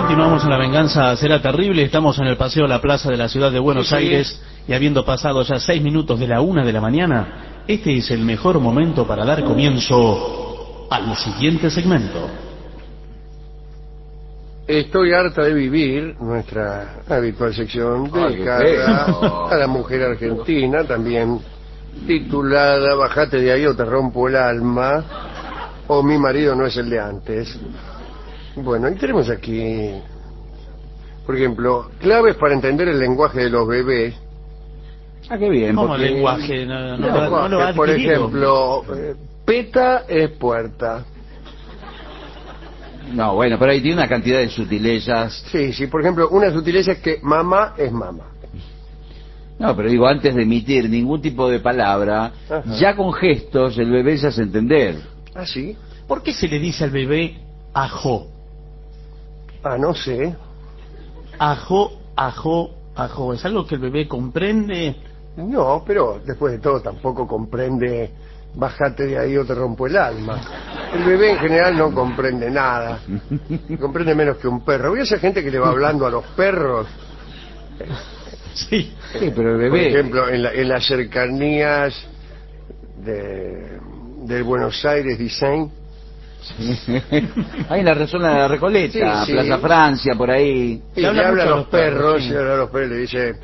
Continuamos en La Venganza Será Terrible. Estamos en el paseo a la plaza de la ciudad de Buenos Aires y habiendo pasado ya 6 minutos de la 1 de la mañana, este es el mejor momento para dar comienzo al siguiente segmento. Estoy harta de vivir, nuestra habitual sección dedicada a la mujer argentina, también titulada Bajate de ahí o te rompo el alma, o Mi marido no es el de antes. Bueno, y tenemos aquí, por ejemplo, claves para entender el lenguaje de los bebés. Ah, qué bien. ¿Cómo Porque... lenguaje? No lo ha por adquirido. ejemplo, peta es puerta. No, bueno, pero ahí tiene una cantidad de sutilezas. Sí, por ejemplo, una sutileza es que mamá es mamá. No, pero digo, antes de emitir ningún tipo de palabra, Ajá. ya con gestos el bebé se hace entender. ¿Ah, sí? ¿Por qué se le dice al bebé ajo? Ah, no sé. Ajo, ajo, ajo. ¿Es algo que el bebé comprende? No, pero después de todo tampoco comprende bájate de ahí o te rompo el alma. El bebé en general no comprende nada. Comprende menos que un perro. ¿Vio esa gente que le va hablando a los perros? Sí. Sí, pero el Por bebé... ejemplo, en las cercanías de Buenos Aires Design. Ahí en la zona de la Recoleta, Sí. Plaza Francia, por ahí. Y Le le habla habla a mucho los perros, sí. y habla a los perros y le dice,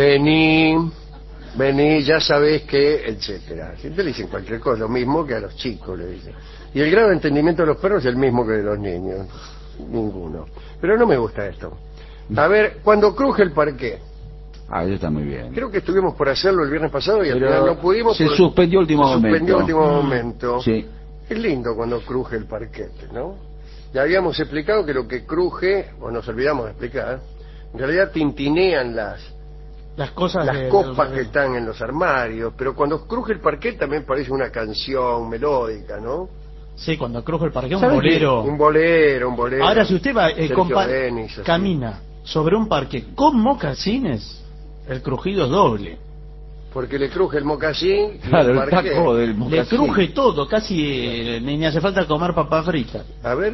vení, ya sabés que, etcétera. Siempre le dicen cualquier cosa, lo mismo que a los chicos le dicen. Y el grado de entendimiento de los perros es el mismo que de los niños. Ninguno. Pero no me gusta esto. A ver, cuando cruje el parqué. Ah, eso está muy bien. Creo que estuvimos por hacerlo el viernes pasado y al Pero final no pudimos. se suspendió último momento. Suspendió último momento. Sí. Es lindo cuando cruje el parquete, ¿no? Ya habíamos explicado que lo que cruje, o nos olvidamos de explicar, en realidad tintinean Las cosas las del copas bebé. que están en los armarios, pero cuando cruje el parquet también parece una canción melódica, ¿no? Sí, cuando cruje el parque, un ¿Sabe bolero. Un bolero. Ahora, si usted va, Sergio Denis, así. camina sobre un parque con mocasines, el crujido es doble. Porque le cruje el mocasín y Claro, el el parquet. taco del Le mocasín. cruje todo, casi ni hace falta comer papas fritas. A ver.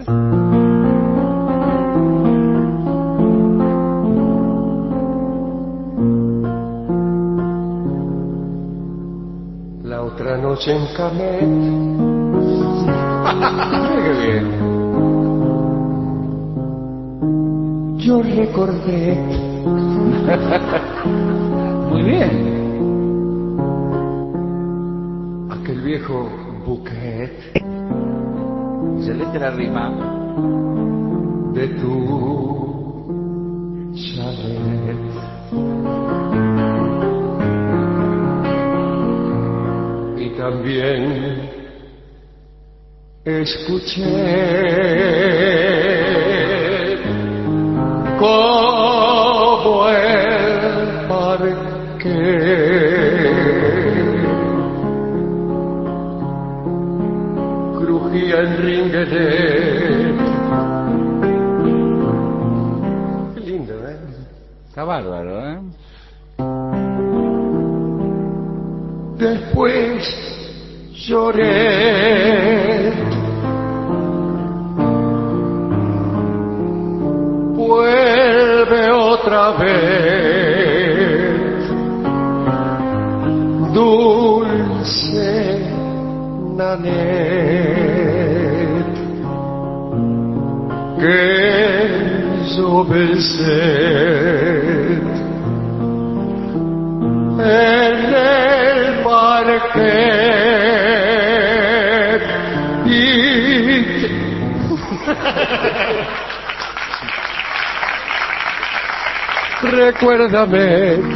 La otra noche en Camet. Qué bien. Yo recordé Muy bien. aquel viejo bouquet Excelente la rima. de tu chalet. Y también escuché como el parque crujía en Ringuelet. Qué lindo, ¿eh? Está bárbaro, ¿eh? Después lloré vuelve otra vez dulce Nanet que yo besé en el parquet y recuérdame.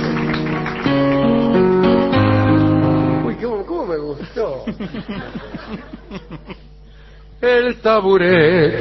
Uy, ¿cómo me gustó? El taburet.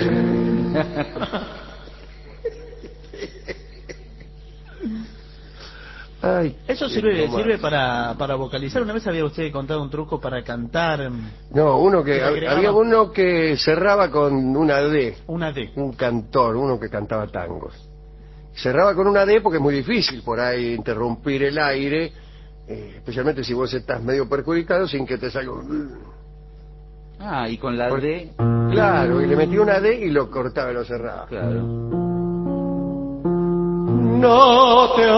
Ay, Eso sirve para vocalizar. Una vez había usted contado un truco para cantar. No, Le había uno que cerraba con una D, Una D. un cantor, uno que cantaba tangos. Cerraba con una D porque es muy difícil por ahí interrumpir el aire, especialmente si vos estás medio perjudicado sin que te salga un... Ah, y con la Por- D, Claro, y le metía una D y lo cortaba y lo cerraba. claro. no te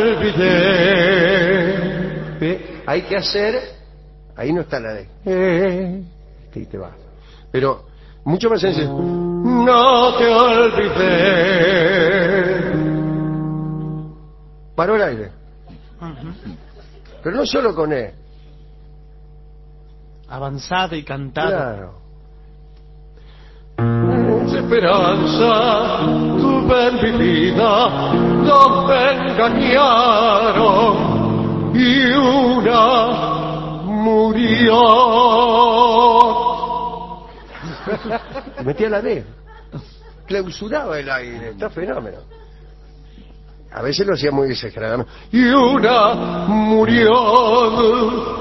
olvidé. ¿Ve? Hay que hacer, ahí no está la D, y te va. Pero mucho más sencillo. No te olvidé. Paró el aire. Pero no solo con E. Avanzada y cantada. Claro. Esperanza, tu ven mi vida, no me engañaron y una murió. Metía la D, clausuraba el aire, está fenómeno. A veces lo hacía muy desesperadamente. Y una murió.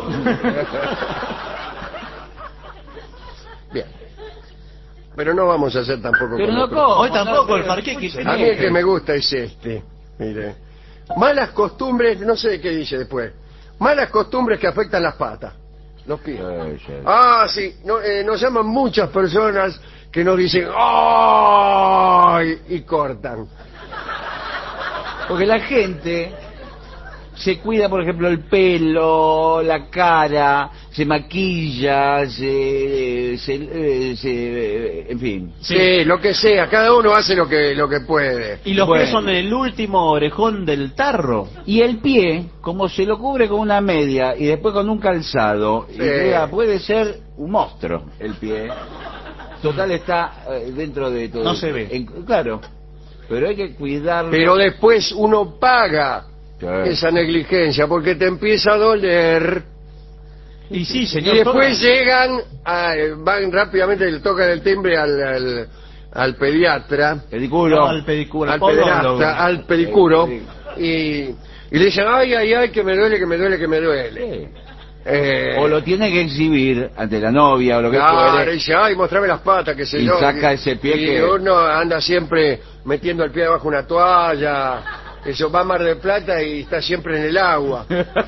Bien. Pero no vamos a hacer tampoco. Pero no, hoy tampoco el parqué que a mí el que me gusta es este. Mire. Malas costumbres, no sé qué dice después. Malas costumbres que afectan las patas, los pies. Ah, sí. Nos llaman muchas personas que nos dicen ¡ay! Y cortan. Porque la gente se cuida, por ejemplo, el pelo, la cara, se maquilla, en fin. Sí, lo que sea, cada uno hace lo que puede. Y los pies son el último orejón del tarro. Y el pie, como se lo cubre con una media y después con un calzado, Sí. y puede ser un monstruo el pie. Total, está dentro de todo. No se ve. Claro, pero hay que cuidarlo. Pero después uno paga esa negligencia porque te empieza a doler. Y sí, señor. Y después van rápidamente, le tocan el timbre al pediatra, Pedicuro. No, al pedicuro, al pederasta, al pedicuro, y le dicen, ay, que me duele. Sí. O lo tiene que exhibir ante la novia o lo que Claro, fuere. y dice, ay, mostrame las patas, que sé Y yo. saca ese pie y que- uno anda siempre metiendo el pie debajo de una toalla. Eso va a Mar del Plata y está siempre en el agua.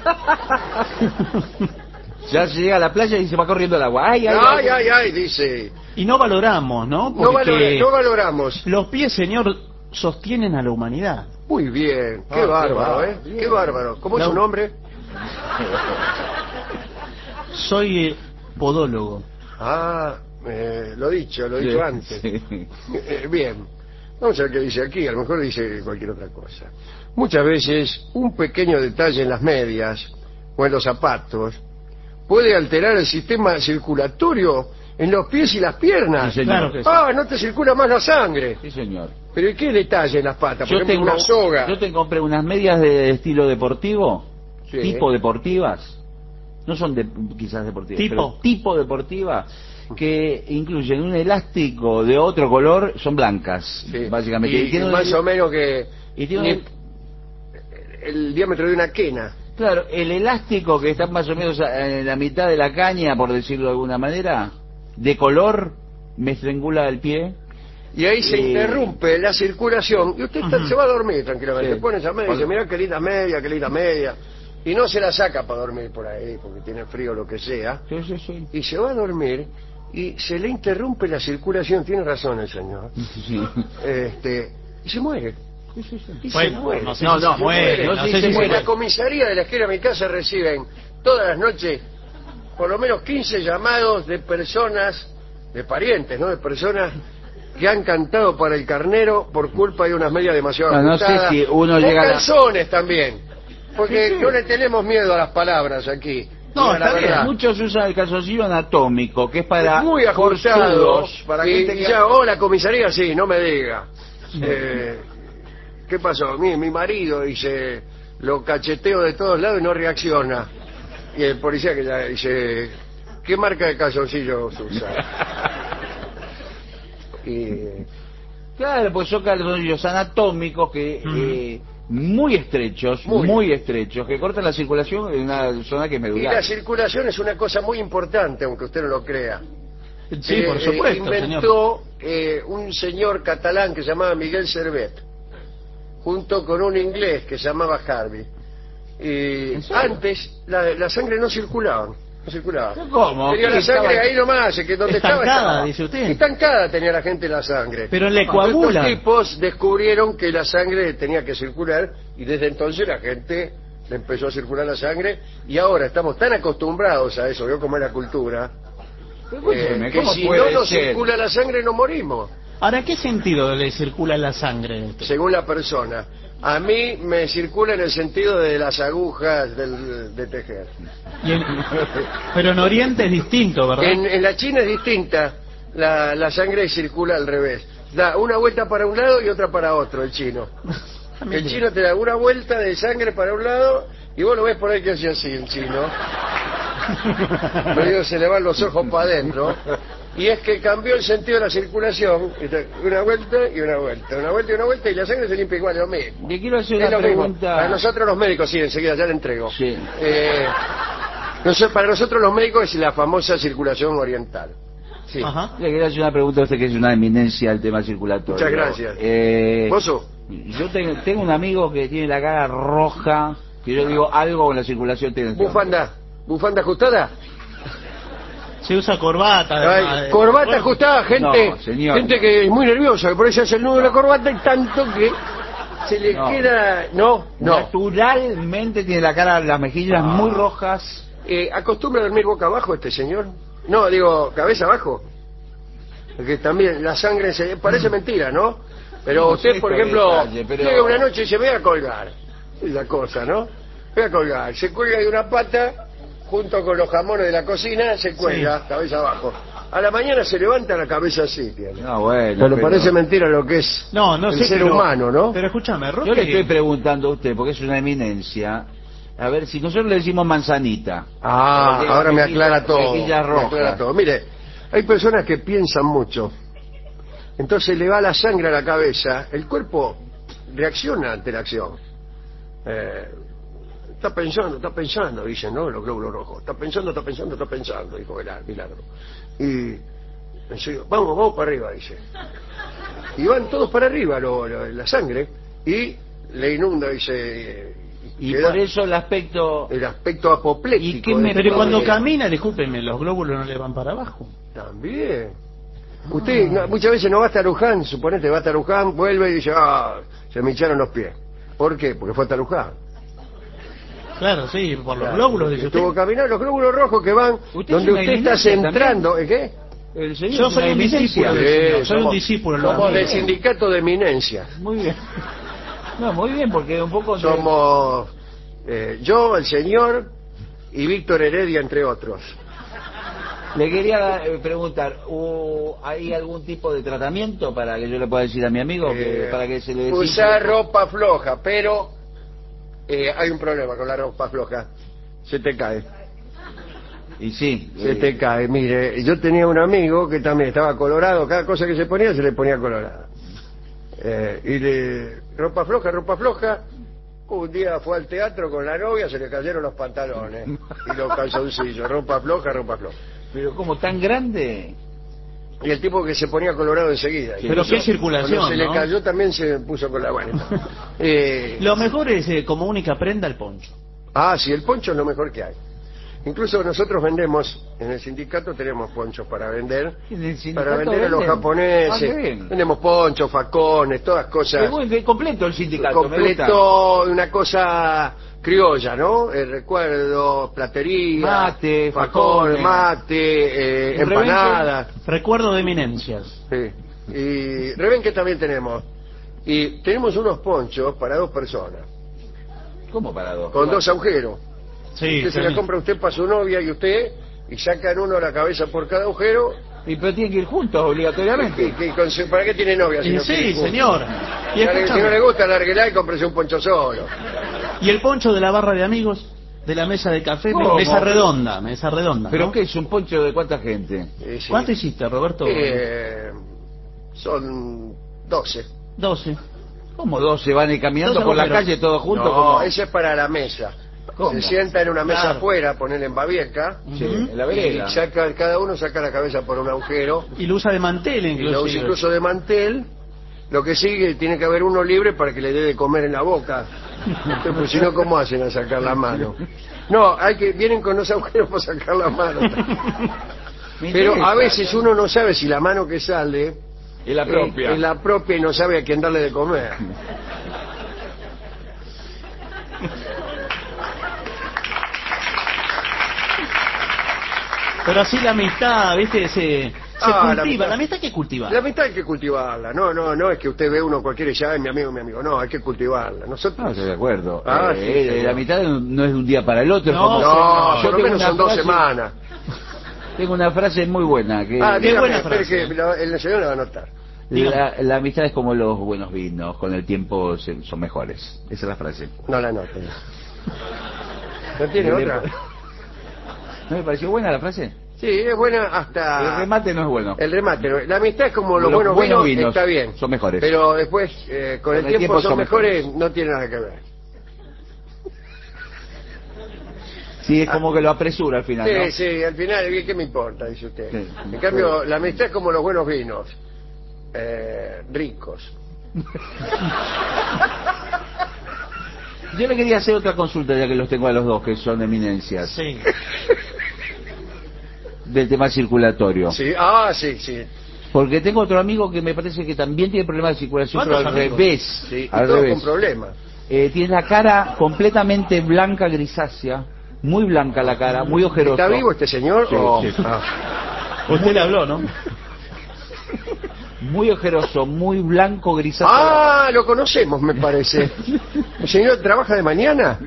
Ya se llega a la playa y se va corriendo el agua. Ay, dice. Y no valoramos, ¿no? No Porque valoramos. los pies, señor, sostienen a la humanidad. Muy bien, qué bárbaro, ¿eh? bien. Qué bárbaro. ¿Cómo es su nombre? Soy podólogo. Lo dicho Sí, antes. sí. Bien, vamos a ver qué dice aquí, a lo mejor dice cualquier otra cosa. Muchas veces un pequeño detalle en las medias o en los zapatos puede alterar el sistema circulatorio en los pies y las piernas. Sí, señor. Claro que sí. No te circula más la sangre. Sí, señor. Pero ¿y qué detalle en las patas? Por ejemplo, una soga. Yo te compré unas medias de estilo deportivo, Sí. tipo deportivas. No son quizás deportivas, ¿Tipo? pero tipo deportiva, que incluyen un elástico de otro color, son blancas, Sí. básicamente. Y más o menos que y tiene el diámetro de una quena. claro, el elástico que está más o menos en la mitad de la caña, por decirlo de alguna manera, de color, me estrangula el pie. Y ahí se interrumpe la circulación y usted se va a dormir tranquilamente. Sí. Pone esa media y dice, mirá qué linda media. Y no se la saca para dormir por ahí porque tiene frío o lo que sea. Sí. Y se va a dormir y se le interrumpe la circulación. Tiene razón el señor. Sí. Y se muere. Y Bueno, se muere. no sé si se muere, no sé si se En muere. la comisaría de la esquina de mi casa reciben todas las noches por lo menos 15 llamados de personas, de parientes, ¿no? De personas que han cantado para el carnero por culpa de unas medias demasiado No sé ajustadas. si uno O llega a la- calzones también. Porque no le tenemos miedo a las palabras aquí. No, Diga la está bien. verdad. Muchos usan el calzoncillo anatómico, que es para Es muy ajustado. forzudos, para y gente que ya, la comisaría, sí, no me diga. ¿Qué pasó? Mi marido, dice, lo cacheteo de todos lados y no reacciona. Y el policía que ya dice, ¿qué marca de calzoncillos usa? Claro, pues son calzoncillos anatómicos que muy estrechos, muy estrechos, que cortan la circulación en una zona que es Y medular. la circulación es una cosa muy importante, aunque usted no lo crea. Sí, por supuesto, señor. Inventó un señor catalán que se llamaba Miguel Servet, junto con un inglés que se llamaba Harvey. Y antes la sangre no circulaba. No circulaba. ¿Cómo? Tenía la sangre ahí nomás, que donde estancada, estaba. dice usted. Estancada tenía la gente la sangre. Pero le Estos coagula. tipos descubrieron que la sangre tenía que circular y desde entonces la gente le empezó a circular la sangre y ahora estamos tan acostumbrados a eso, veo cómo es la cultura, que ¿cómo si no puede nos ser? circula la sangre no morimos, Ahora, ¿qué sentido le circula la sangre? según la persona. A mí me circula en el sentido de las agujas de tejer. Pero en Oriente es distinto, ¿verdad? En la China es distinta, la sangre circula al revés. Da una vuelta para un lado y otra para otro, el chino. El chino te da una vuelta de sangre para un lado y vos lo ves por ahí que hace así el chino. Medio se le van los ojos para adentro. Y es que cambió el sentido de la circulación. Una vuelta y una vuelta, una vuelta y una vuelta, y la sangre se limpia igual, es lo mismo. Le quiero hacer Es una lo mismo. pregunta. Para nosotros los médicos, sí, enseguida ya le entrego. Sí. Para nosotros los médicos es la famosa circulación oriental. Sí. Ajá. Le quería hacer una pregunta a usted que es una eminencia del tema circulatorio. Muchas gracias. ¿Pozo? Yo tengo un amigo que tiene la cara roja, que yo digo algo con la circulación tiene. ¿Bufanda ajustada? Se usa corbata. Además, Corbata ajustada, gente, No, señor. gente que es muy nerviosa, que por eso hace el nudo de la corbata y tanto que se le queda... No. Naturalmente tiene la cara, las mejillas muy rojas. ¿Acostumbra a dormir boca abajo este señor? No, digo, cabeza abajo. Porque también la sangre parece mentira, ¿no? Pero No usted, sé por este ejemplo, detalle, pero- llega una noche y se ve a colgar. Es la cosa, ¿no? Ve a colgar. Se cuelga de una pata, junto con los jamones de la cocina, se cuelga, cabeza abajo. A la mañana se levanta la cabeza así, tiene. No, bueno. Pero parece mentira lo que es No el sé, ser pero- humano, ¿no? Pero escúchame, Roque. Yo le estoy preguntando a usted, porque es una eminencia, a ver, si nosotros le decimos manzanita. Porque Ahora me mejilla- aclara todo. mejilla Me roja. aclara todo. Mire, hay personas que piensan mucho. Entonces le va la sangre a la cabeza, el cuerpo reacciona ante la acción. Está pensando, dicen, ¿no? Los glóbulos rojos. Está pensando, dijo Milagro. Y en serio, vamos para arriba, dice. Y van todos para arriba la sangre y le inunda, dice. Y queda por eso el aspecto... apoplético. ¿Y qué me- Pero cuando camina camina, discúlpeme, los glóbulos no le van para abajo. también. Usted muchas veces no va hasta Luján, suponete, va hasta Luján, vuelve y dice, se me hincharon los pies. ¿Por qué? Porque fue hasta Luján. Claro, sí, por los Claro, glóbulos, dice estuvo usted. caminando, los glóbulos rojos que van Usted donde es una usted está eminencia centrando. ¿Qué? El señor Yo es soy una un eminencia. discípulo del señor, soy un somos- discípulo. Somos lo del admiro. sindicato de eminencias. Muy bien. No, muy bien, porque un poco... Somos yo, el señor y Víctor Heredia, entre otros. Le quería preguntar, ¿hay algún tipo de tratamiento para que yo le pueda decir a mi amigo para que se le desinfle? Usar ropa floja, pero hay un problema con la ropa floja. Se te cae. Y sí. Se te cae. Mire, yo tenía un amigo que también estaba colorado, cada cosa que se ponía se le ponía colorada. Ropa floja. Un día fue al teatro con la novia, se le cayeron los pantalones y los calzoncillos. Ropa floja. Pero como tan grande... Y el tipo que se ponía colorado enseguida. Pero qué circulación, Cuando se le ¿no? cayó también se puso con la buena. Lo mejor es como única prenda el poncho. Sí, el poncho es lo mejor que hay. Incluso nosotros vendemos, en el sindicato tenemos ponchos para vender, ¿En el sindicato para vender a los venden? japoneses. Qué bien. Vendemos ponchos, facones, todas Qué cosas. bueno, qué completo el sindicato. me gusta. Completo, una cosa criolla, ¿no? El recuerdo, platería, Mate, facón, facones. mate, Un empanadas. Recuerdo de eminencias. Sí. Y rebenque también tenemos. Y tenemos unos ponchos para 2 personas, ¿Cómo para dos? con 2 agujeros. Sí, Usted se la compra usted para su novia y usted, y sacan uno la cabeza por cada agujero. Pero tienen que ir juntos obligatoriamente. ¿Para qué tiene novia? Si Y no sí, quiere juntos? señor. Y, Si no le escúchame, gusta, lárguela y cómprese un poncho solo. y el poncho de la barra de amigos, de la mesa de café, ¿Cómo? mesa redonda, ¿Pero ¿no? qué es un poncho de cuánta gente? Sí. ¿Cuánto hiciste, Roberto? Son 12. 12. ¿Cómo 12 van a ir caminando Dos por la agujeros. calle todos juntos? No, como... ese es para la mesa. ¿Cómo? Se sienta en una mesa Claro. afuera, ponerle en babieca, Sí, en la vereda. y cada uno saca la cabeza por un agujero, Y lo usa de mantel, y lo usa inclusive. incluso de mantel, Lo que sigue, tiene que haber uno libre para que le dé de comer en la boca. Entonces, pues, si no, ¿cómo hacen a sacar la mano? No, vienen con los agujeros para sacar la mano. Pero a veces uno no sabe si la mano que sale es la propia. Es la propia y no sabe a quién darle de comer. Pero así la amistad, ¿viste? Se cultiva. La amistad hay que cultivar. La amistad hay que cultivarla. No es que usted ve uno cualquiera y ya es mi amigo. No, hay que cultivarla. Nosotros... No, estoy de acuerdo. Sí, la amistad no es de un día para el otro. No, por lo menos son 2 semanas. Tengo una frase muy buena. Dígame, espere que el señor la va a anotar. La amistad es como los buenos vinos, con el tiempo son mejores. Esa es la frase. No la anote. ¿No tiene otra? ¿No me pareció buena la frase? Sí, es buena hasta... El remate no es bueno. El remate no. La amistad es como los buenos vinos, está bien. Son mejores. Pero después, con el tiempo son mejores, no tiene nada que ver. Sí, es como que lo apresura al final, ¿no? Sí, al final, ¿qué me importa? Dice usted. Sí. En cambio, la amistad es como los buenos vinos. Ricos. Yo le quería hacer otra consulta, ya que los tengo a los dos, que son eminencias. Sí. Del tema circulatorio. Sí, sí. Porque tengo otro amigo que me parece que también tiene problemas de circulación, pero al revés. Sí, al todo revés. con problemas. Tiene la cara completamente blanca, grisácea, muy blanca la cara, muy ojeroso. ¿Está vivo este señor? Sí. Usted le habló, ¿no? Muy ojeroso, muy blanco, grisáceo. Lo conocemos, me parece. ¿El señor trabaja de mañana?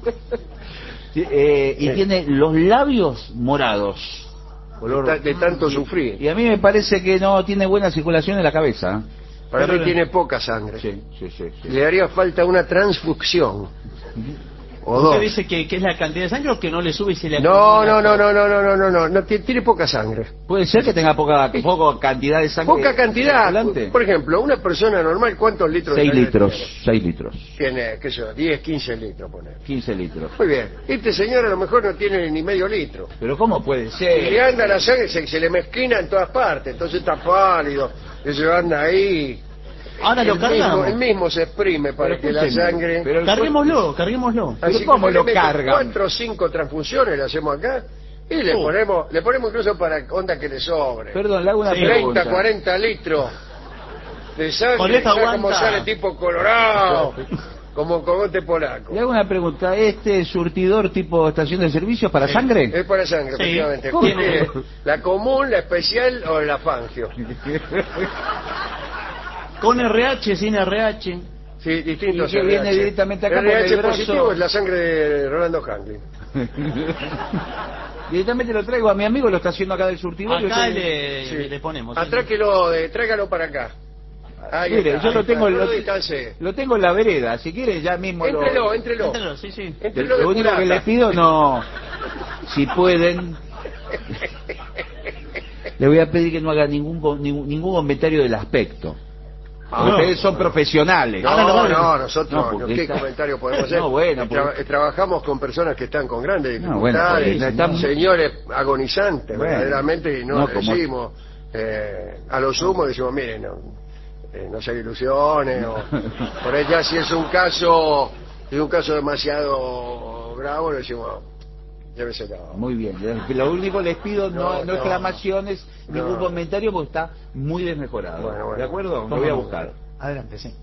Y tiene los labios morados. De tanto sufrir. Y a mí me parece que no tiene buena circulación en la cabeza. Para mí tiene poca sangre. Sí. Le haría falta una transfusión. O ¿Usted 2. dice que es la cantidad de sangre o que no le sube y se le No, tiene poca sangre. Puede ser que tenga poca cantidad de sangre. Poca cantidad. circulante. Por ejemplo, una persona normal, ¿cuántos litros 6 de sangre litros. tiene? 6 litros. Tiene, qué sé yo, 10, 15 litros, poner. 15 litros. Muy bien. Este señor a lo mejor no tiene ni medio litro. Pero ¿cómo puede Y ser? le anda la sangre, se le mezquina en todas partes. Entonces está pálido. Eso anda ahí. Ahora lo cargamos. El mismo se exprime para Pero que la escúcheme, sangre... pero Carguémoslo. Así ¿Cómo que lo le cargan? 4 o 5 transfusiones le hacemos acá y le ponemos incluso para onda que le sobre. Perdón, le hago una 30, pregunta. 40 litros de sangre. Con esta ¿Sabe cómo aguanta? sale tipo colorado? Como cogote polaco. Le hago una pregunta. ¿Este surtidor tipo estación de servicios para sangre? Es para sangre, Sí. efectivamente. ¿Cómo? ¿Tiene la común, la especial o la fangio? Con RH, sin RH. Sí, distintos. Y que viene directamente acá por el RH brazo. positivo es la sangre de Rolando Hanglin. Directamente lo traigo a mi amigo, lo está haciendo acá del surtidor. Acá y le ponemos. ¿Sí? Tráigalo para acá. Ahí Mire, está, yo ahí lo está. tengo, No distancie. lo tengo en la vereda. Si quiere, ya mismo Éntrelo. Enténalo, sí. Éntrelo de Lo único que culata. le pido, no. Si pueden, le voy a pedir que no haga ningún comentario del aspecto. Ustedes son profesionales. No, nosotros, No, porque ¿qué está- comentario podemos hacer? No, bueno, trabajamos con personas que están con grandes No, bueno, dificultades, porque están- señores agonizantes, Bueno. verdaderamente, y no No, como- decimos, a lo sumo decimos, miren, no se ilusiones, o por ahí ya si es un caso demasiado bravo, le decimos, lléveselo. Muy bien. Lo único que les pido no No, exclamaciones, ningún No. comentario, porque está muy desmejorado. Bueno. ¿De acuerdo? Lo voy a buscar. Adelante, sí.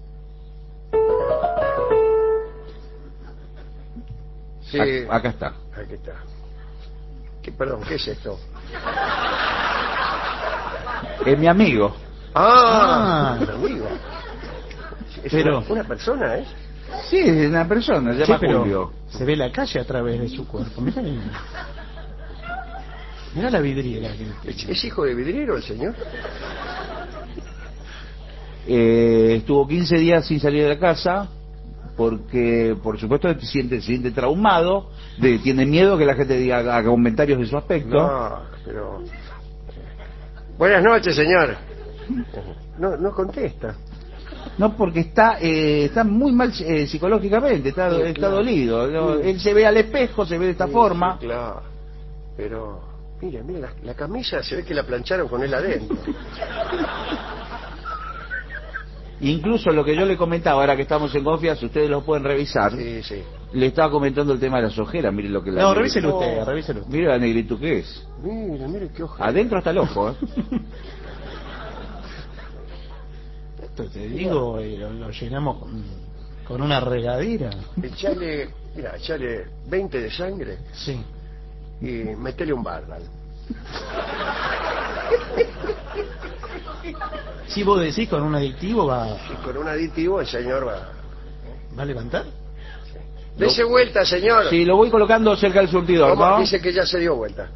Sí, Acá está. aquí está. Perdón, ¿qué es esto? Es mi amigo. Un amigo. Es Pero- una persona, ¿eh? Sí, es una persona, se Sí, llama pero Julio. se ve la calle a través de su cuerpo. Mirá la vidriera. ¿Es hijo de vidriero el señor? Estuvo 15 días sin salir de la casa porque, por supuesto, se siente traumado, tiene miedo que la gente haga comentarios de su aspecto. No, pero... Buenas noches, señor. No contesta. No, porque está muy mal psicológicamente, está claro. dolido. ¿No? Él se ve al espejo, se ve de esta Sí, forma. sí, claro. Pero, mire, la camisa se ve que la plancharon con él adentro. Incluso lo que yo le comentaba, ahora que estamos en confianza, ustedes lo pueden revisar. Sí, sí. Le estaba comentando el tema de las ojeras, mire lo que la... No, revíselo usted, revíselo usted. Mire la negritud que es. Mire qué ojera. Adentro hasta el ojo, Esto te digo, lo llenamos con una regadera. Echale 20 de sangre Sí. y metele un Bardal. Si vos decís con un adictivo Y con un aditivo el señor va. ¿va a levantar? Dese vuelta, señor. Sí, lo voy colocando cerca del surtidor, ¿Cómo? ¿no? Dice que ya se dio vuelta.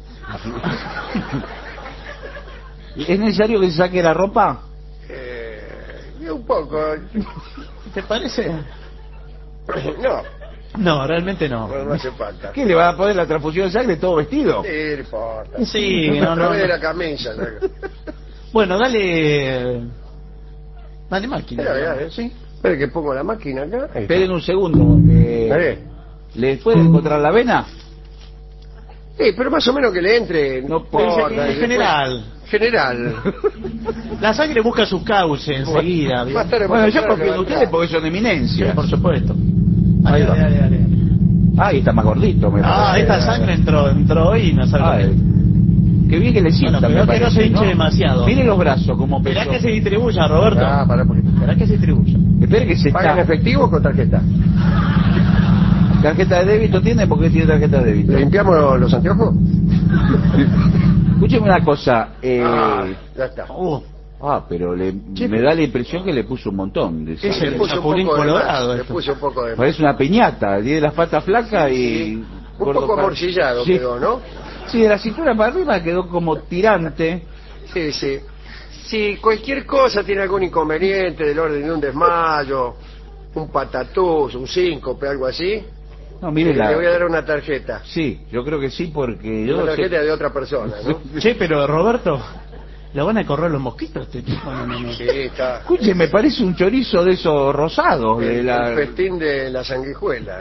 ¿Es necesario que se saque la ropa? Un poco. ¿Te parece? No, No, realmente no. no hace falta. ¿Qué, le va a poner la transfusión de sangre todo vestido? Sí, no importa. Sí, no. de la camisa. ¿No? Bueno, dale máquina. Espera, ¿Sí? Espera que pongo la máquina acá. Ahí está. Esperen un segundo. ¿Le puede encontrar la vena? Sí, pero más o menos que le entre. No, importa, en general. General. La sangre busca su cauce enseguida. Más tarde, Bueno, más yo tarde confío en levanta. ustedes porque son Sí, eminencias. por supuesto. Ahí va. Dale. Ahí está más gordito. Esta sangre entró hoy y no sabe. Qué bien que le sienta. Bueno, pero me que no parece, se hinche demasiado. Mire los brazos como Esperá pesó. que se distribuya, Roberto. Para un poquito. Esperá que se distribuya. Espere que se ¿Paga en está. efectivo o con tarjeta? ¿Tarjeta de débito tiene? ¿Por qué tiene tarjeta de débito? ¿Le limpiamos los anteojos? Escúcheme una cosa. Ya está. Pero me da la impresión que le puso un montón. De ¿Qué es sangre. el Le puse un chapulín poco de colorado más, le esto? puse un poco de más. Parece una piñata. Tiene las patas flacas y... Sí. Un gordo poco para- amorcillado Sí. quedó, ¿no? Sí, de la cintura para arriba quedó como tirante. Sí. Si cualquier cosa tiene algún inconveniente del orden de un desmayo, un patatús, un síncope, algo así, No, mire le voy a dar una tarjeta. Sí, yo creo que sí, porque yo Una no sé... tarjeta de otra persona, ¿no? Che, pero Roberto, ¿lo van a correr los mosquitos este tipo? No. Sí, está. Escuche, me parece un chorizo de esos rosados. De El la... festín de la sanguijuela.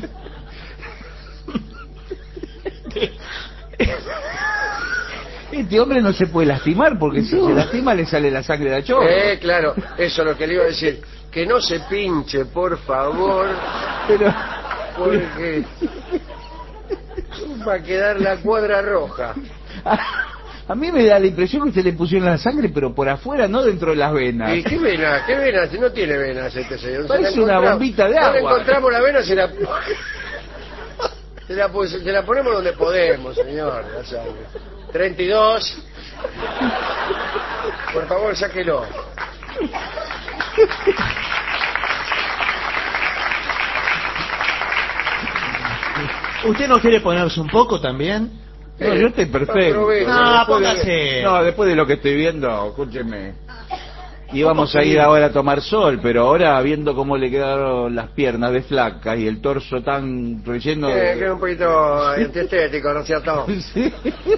Este hombre no se puede lastimar, porque si se lastima le sale la sangre de la chorro. Claro, eso es lo que le iba a decir. Que no se pinche, por favor, Pero... porque va a quedar la cuadra roja. A mí me da la impresión que usted le pusieron la sangre, pero por afuera, no dentro de las venas. ¿Y qué venas? ¿Qué venas? Si no tiene venas este señor. Parece Se la una encontramos- bombita de no le agua. encontramos la vena, se la ponemos donde podemos, señor. La sangre. 32. Por favor, sáquelo. ¿Usted no quiere ponerse un poco también? No, yo estoy perfecto. Aproveche. No, Después de- póngase. No, después de lo que estoy viendo, escúcheme. Íbamos a ir ahora a tomar sol, pero ahora viendo cómo le quedaron las piernas de flaca y el torso tan relleno Queda de... un poquito antiestético, ¿no es cierto? Sí.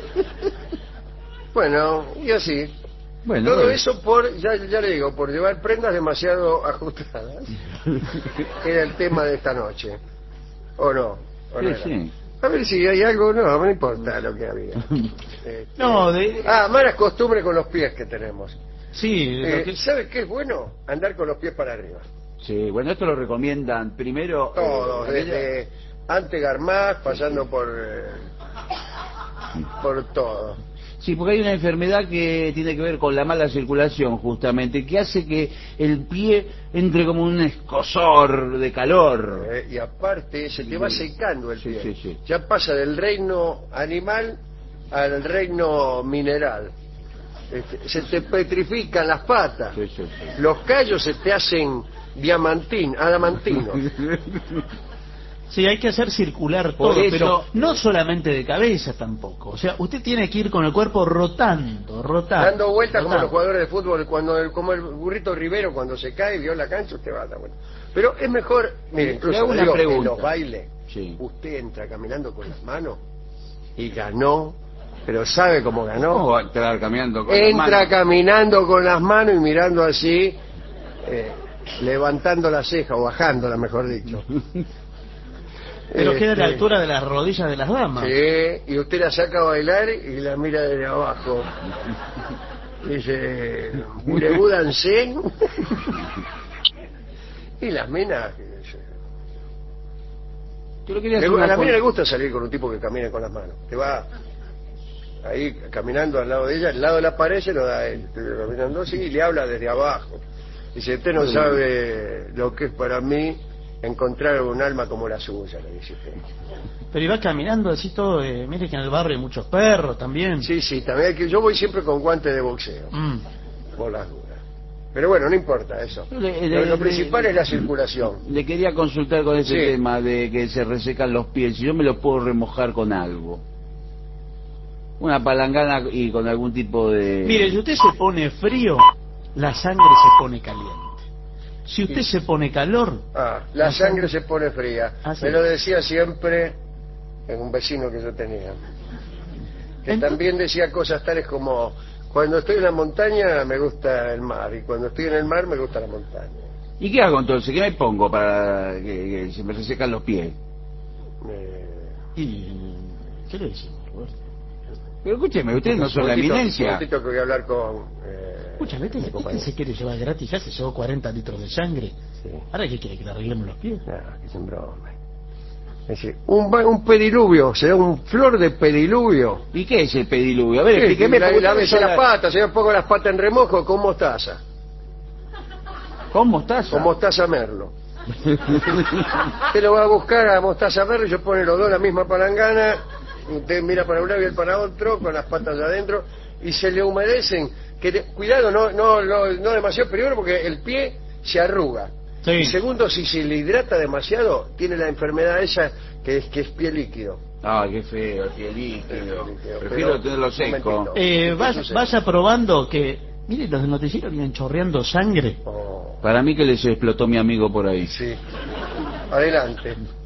Bueno, y así. Bueno, Todo bueno. eso ya le digo, por llevar prendas demasiado ajustadas. Era el tema de esta noche. ¿O no? ¿O no Sí, era? sí. A ver si hay algo, no importa lo que había. No, malas costumbres con los pies que tenemos. sí, lo que- ¿Sabe qué es bueno? Andar con los pies para arriba. Sí, bueno, esto lo recomiendan primero... Todos, desde Antegarmaz, pasando por todo. Sí, porque hay una enfermedad que tiene que ver con la mala circulación, justamente, que hace que el pie entre como un escozor de calor. Y aparte se te va secando el Sí, pie. sí, sí. Ya pasa del reino animal al reino mineral. Se te petrifican las patas. Sí, sí, sí. Los callos se te hacen adamantinos. sí, hay que hacer circular Por todo, eso- pero no solamente de cabeza tampoco. O sea, usted tiene que ir con el cuerpo rotando. Dando vueltas como rotando. los jugadores de fútbol, como el burrito Rivero cuando se cae y vio la cancha, usted va a dar vueltas. Pero es mejor, mire, Le incluso hago le una digo, en pregunta. los bailes, Sí. usted entra caminando con las manos y ganó, pero ¿sabe cómo ganó? ¿Cómo va a entrar caminando con las Entra manos? caminando con las manos y mirando así, levantando la ceja o bajándola, mejor dicho. Pero queda a la Este, altura de las rodillas de las damas. Sí, y usted la saca a bailar y la mira desde abajo. Dice, ¿Voulez-vous danser? Y las minas... Yo lo quería hacer a la mina le gusta salir con un tipo que camina con las manos. Que va ahí caminando al lado de ella, al lado de la pared se lo da a él. Caminando así y le habla desde abajo. Dice, usted no sabe lo que es para mí encontrar un alma como la suya, le dice usted. Pero iba caminando así todo, mire que en el barrio hay muchos perros también. Sí, también hay que... Yo voy siempre con guantes de boxeo, por las dudas. Pero bueno, no importa eso. Lo principal es la circulación. Le quería consultar con ese tema de que se resecan los pies. Si yo me lo puedo remojar con algo. Una palangana y con algún tipo de... Mire, si usted se pone frío, la sangre se pone caliente. Si usted se pone calor... la sangre se pone fría. Me lo decía siempre un vecino que yo tenía. Que también decía cosas tales como... Cuando estoy en la montaña me gusta el mar, y cuando estoy en el mar me gusta la montaña. ¿Y qué hago entonces? ¿Qué me pongo para que se me resecan los pies? ¿Qué le decimos, Roberto? Pero escúcheme, ustedes no son la eminencia. Un momentito que voy a hablar con... Escúchame, ¿este se quiere llevar gratis? Ya se llevó 40 litros de sangre. Sí. ¿Ahora qué quiere? ¿Que le arreglemos los pies? No, que es un broma. Es decir, un pediluvio, se da un flor de pediluvio. ¿Y qué es el pediluvio? A ver, explíqueme. Lávese las patas, se pongo las patas en remojo con mostaza. ¿Con mostaza? Con mostaza merlo. Usted lo va a buscar a mostaza merlo y yo pone los dos la misma palangana. Usted mira para un lado y él para otro, con las patas adentro, y se le humedecen. Cuidado, no demasiado peligro porque el pie se arruga. Sí. Y segundo, si se le hidrata demasiado, tiene la enfermedad esa que es pie líquido. Ah, qué feo, el pie líquido. Prefiero tenerlo seco. Vaya probando que... Mire, los del noticiero vienen chorreando sangre. Para mí que les explotó mi amigo por ahí. Sí. Adelante.